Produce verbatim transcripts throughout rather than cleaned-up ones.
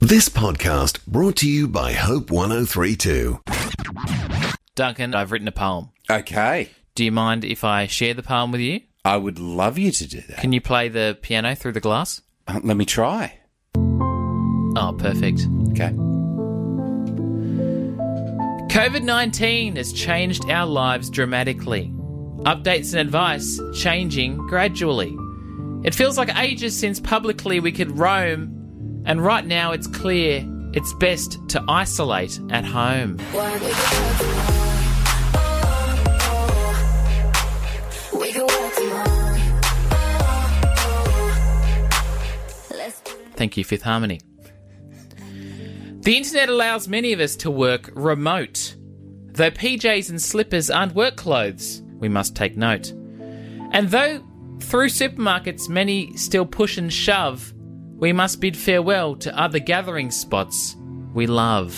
This podcast brought to you by Hope one oh three two. Duncan, I've written a poem. Okay. Do you mind if I share the poem with you? I would love you to do that. Can you play the piano through the glass? Uh, let me try. Oh, perfect. Okay. COVID nineteen has changed our lives dramatically. Updates and advice changing gradually. It feels like ages since publicly we could roam, and right now it's clear it's best to isolate at home. Thank you, Fifth Harmony. The internet allows many of us to work remote. Though P Js and slippers aren't work clothes, we must take note. And though through supermarkets many still push and shove, we must bid farewell to other gathering spots we love.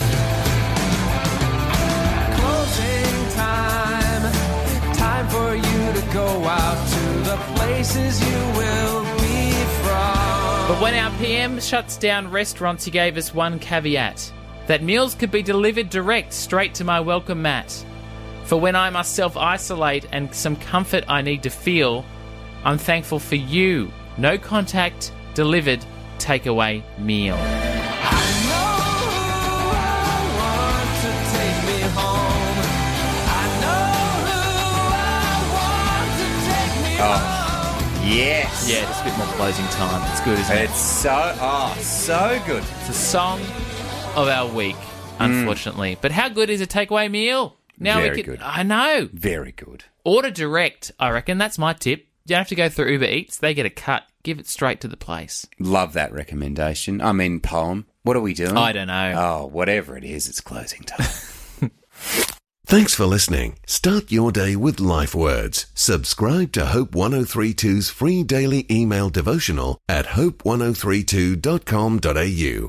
Closing time, time for you to go out to the places you will be from. But when our P M shuts down restaurants, he gave us one caveat, that meals could be delivered direct straight to my welcome mat. For when I must self-isolate and some comfort I need to feel, I'm thankful for you. No contact, delivered, takeaway meal. I know who I want to take me home. I know who I want to take me Oh. home. Yes. Yeah, just a bit more closing time. It's good, isn't it? It's so, oh, so good. It's a song of our week, unfortunately. But how good is a takeaway meal? Now Very we could, good. I know. Very good. Order direct, I reckon. That's my tip. You don't have to go through Uber Eats. They get a cut. Give it straight to the place. Love that recommendation. I mean, poem. What are we doing? I don't know. Oh, whatever it is, it's closing time. Thanks for listening. Start your day with life words. Subscribe to Hope one oh three two's free daily email devotional at hope one oh three two dot com dot a u.